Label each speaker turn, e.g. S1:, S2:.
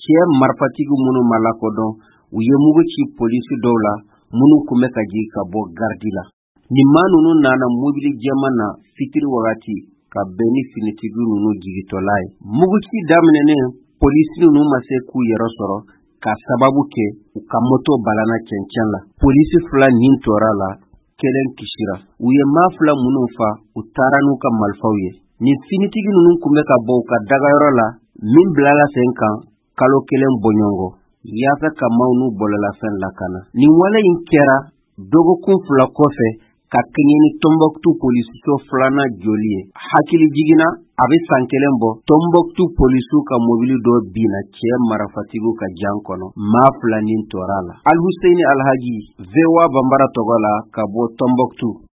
S1: cɛ marifatigiw minnu ma lakodɔn u ye mugu ci polisi dɔw la minnu kun bɛ ka jigin ka bɔ gardi la. Nin maa ninnu nana mobili jɛman na fitiri wagati ka bɛn ni finitigi ninnu jigitɔla ye. Mugu ci daminɛnen polisi ninnu ma se k'u yɛrɛ sɔrɔ ka sababu kɛ u ka moto balana cɛncɛn la. Polisi 2 nin tora la, kelen kisira. U ye maa 2 minnu fa u taara n'u ka marifaw ye. Nin finitigi ninnu kun bɛ ka bɔ u ka dagayɔrɔ la min bilala sen kan kalo 1 bɔɲɔgɔn yaasa ka maaw n'u bɔlɔlafɛn lakana. Nin wale in kɛra dɔgɔkun 2 kɔfɛ ka kɛɲɛ ni Tombouctou polisiso 2nan joli ye. Hakili jiginna a bɛ san 1 bɔ Tombouctou polisiw ka mobili dɔ binna cɛ marafatigiw ka jan kɔnɔ. Maa 2 nin tora la. Al Husseini Alhaji, VOA Bambara tɔgɔ la ka bɔ Tombouctou.